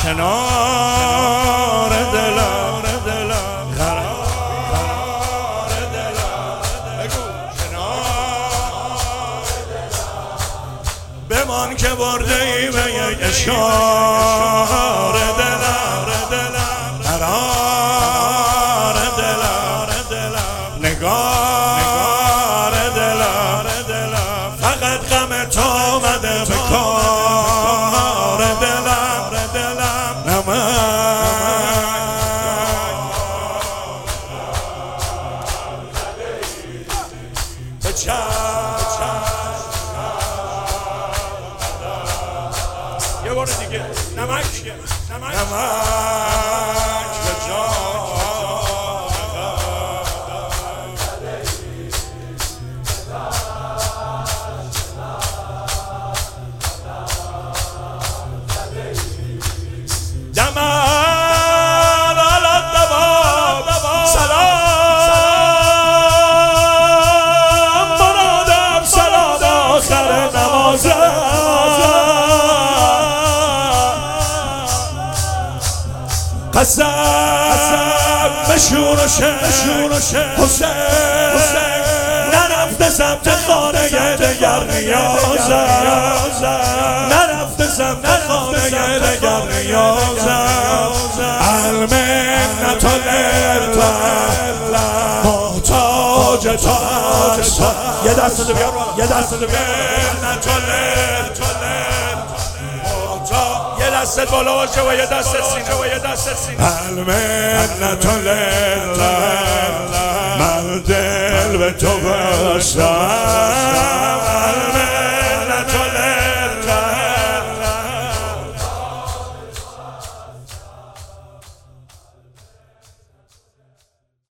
کنار دلم قرار دلم بگو کنار دلم بمان که برده ای به یک اشار دلم قرار دلم نگار دلم فقط غم تو آمده به کار دلم یه بار دیگه نمک به جا قسم بشور و حسین نرفته سمت خانه دگر نیازم نرفته سمت خانه دگر نیازم المنت لله محتاج تو هستم یه دست بیار منت لله یه دستت بالا باشه و یه دستت سینه المنت لله من دل به تو بستم